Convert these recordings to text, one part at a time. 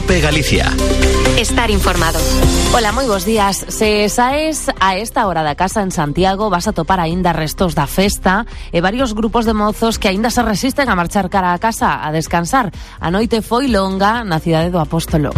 COPE Galicia. Estar informado. Ola, moi bons días. Se saes a esta hora da casa en Santiago, vas a topar aínda restos da festa e varios grupos de mozos que aínda se resisten a marchar cara a casa a descansar. A noite foi longa na cidade do Apóstolo.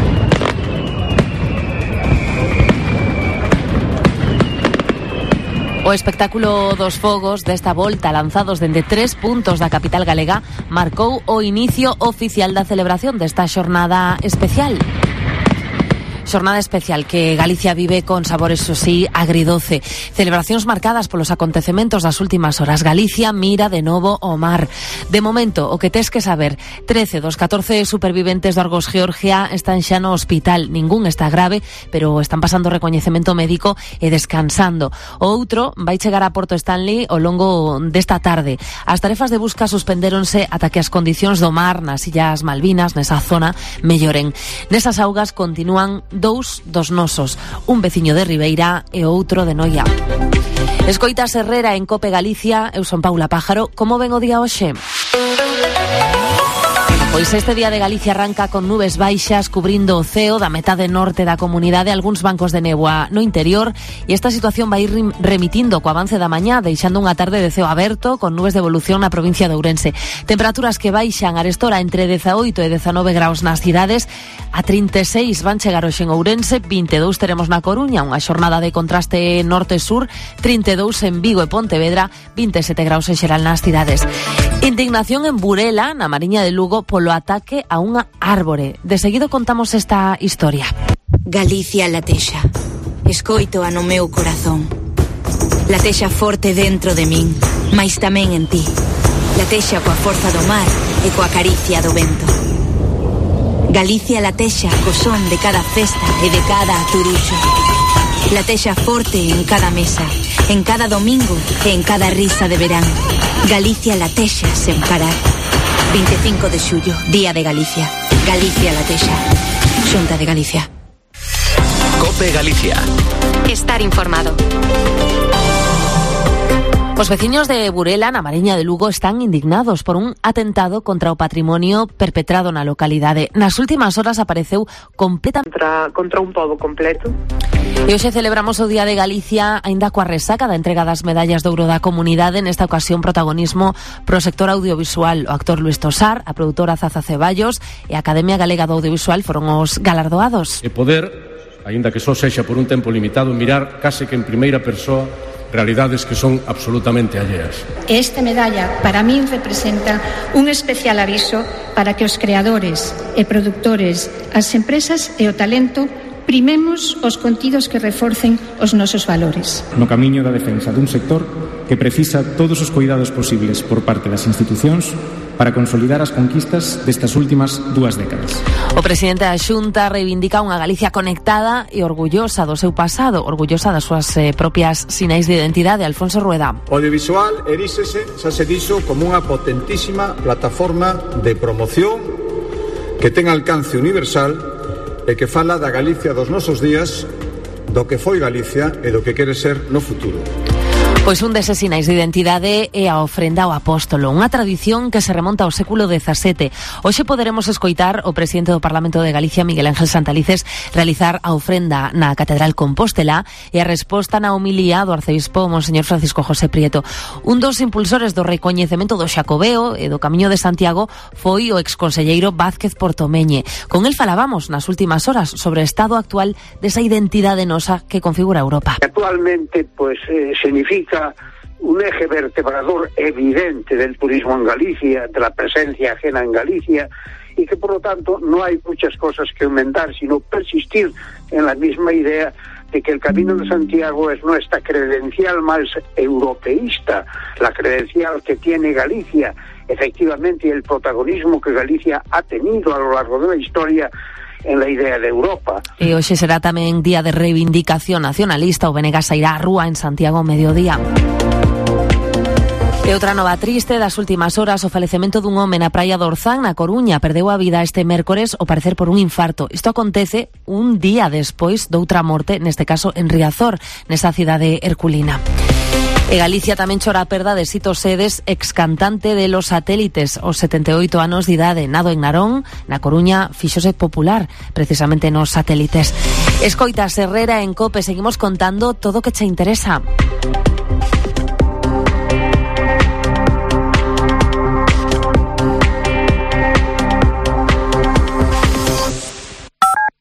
O espectáculo dos fogos desta volta lanzados dende 3 puntos da capital galega marcou o inicio oficial da celebración desta xornada especial. Xornada especial que Galicia vive con sabores, sí, agridoce. Celebracións marcadas polos acontecementos das últimas horas. Galicia mira de novo ao mar. De momento, o que tes que saber, 13 dos 14 superviventes do Argos Georgia están xa no hospital. Ningún está grave, pero están pasando recoñecemento médico e descansando. O outro vai chegar a Porto Stanley ao longo desta tarde. As tarefas de busca suspendéronse ata que as condicións do mar nas Illas Malvinas, nesa zona, melloren. Nesas augas continúan 2 dos nosos, un veciño de Ribeira e outro de Noia. Escoitas Herrera en COPE Galicia, eu son Paula Pájaro. Como ven o día hoxe? Pois este día de Galicia arranca con nubes baixas cubrindo o ceo da metade norte da comunidade, algúns bancos de néboa no interior, e esta situación vai ir remitindo co avance da mañá, deixando unha tarde de ceo aberto con nubes de evolución na provincia de Ourense. Temperaturas que baixan arestora entre 18 e 19 graus nas cidades, a 36 van chegar hoxe en Ourense, 22 teremos na Coruña, unha xornada de contraste norte-sur, 32 en Vigo e Pontevedra, 27 graus en xeral nas cidades. Indignación en Burela, na Mariña de Lugo, polo ataque a unha árbore. De seguido contamos esta historia. Galicia latexa. Escoito a no meu corazón. Latexa forte dentro de min, mais tamén en ti. Latexa coa forza do mar e coa caricia do vento. Galicia latexa co son de cada festa e de cada aturuxo. Latexa forte en cada mesa, en cada domingo e en cada risa de verán. Galicia latexa sen parar. 25 de xullo, Día de Galicia. Galicia latexa. Xunta de Galicia. COPE Galicia. Estar informado. Os veciños de Burela, na Mariña de Lugo, están indignados por un atentado contra o patrimonio perpetrado na localidade. Nas últimas horas apareceu contra un pobo completo. E hoxe celebramos o Día de Galicia aínda coa resaca da entrega das medallas de ouro da comunidade, nesta ocasión protagonismo pro sector audiovisual. O actor Luis Tosar, a produtora Zaza Ceballos e a Academia Galega do Audiovisual foron os galardoados. E poder, aínda que só sexa por un tempo limitado, mirar case que en primeira persoa realidades que son absolutamente alleas. Esta medalla para min representa un especial aviso para que os creadores e produtores, as empresas e o talento primemos os contidos que reforcen os nosos valores. No camiño da defensa dun sector que precisa todos os cuidados posibles por parte das institucións para consolidar as conquistas destas últimas 2 décadas. O presidente da Xunta reivindica unha Galicia conectada e orgullosa do seu pasado, orgullosa das súas propias sinais de identidade. Alfonso Rueda. O audiovisual eríxese, xa se dixo, como unha potentísima plataforma de promoción que ten alcance universal e que fala da Galicia dos nosos días, do que foi Galicia e do que quere ser no futuro. Pois un deses sinais de identidade é a ofrenda ao Apóstolo, unha tradición que se remonta ao século XVII. Hoxe poderemos escoitar o presidente do Parlamento de Galicia, Miguel Ángel Santalices, realizar a ofrenda na Catedral Compostela e a resposta na homilía do arcebispo Monseñor Francisco José Prieto. Un dos impulsores do recoñecemento do Xacobeo e do Camiño de Santiago foi o exconselleiro Vázquez Portomeñe. Con el falábamos nas últimas horas sobre o estado actual desa identidade nosa que configura Europa. Actualmente, significa un eje vertebrador evidente del turismo en Galicia, de la presencia ajena en Galicia, y que por lo tanto no hay muchas cosas que aumentar, sino persistir en la misma idea de que el Camino de Santiago es nuestra credencial más europeísta, la credencial que tiene Galicia, efectivamente, y el protagonismo que Galicia ha tenido a lo largo de la historia en la idea de Europa. E hoxe será tamén día de reivindicación nacionalista. O BNG sairá á rúa en Santiago ao mediodía. E outra nova triste das últimas horas, o falecemento dun home na praia do Orzán, na Coruña. Perdeu a vida este mércores, ao parecer por un infarto. Isto acontece un día despois doutra morte, neste caso en Riazor, nesa cidade herculina. E Galicia tamén chora a perda de Sito Sedes, excantante de Los Satélites, aos 78 anos de idade, nado en Narón, na Coruña, fíxose popular, precisamente nos Satélites. Escoitas Herrera en COPE, seguimos contando todo o que che interesa.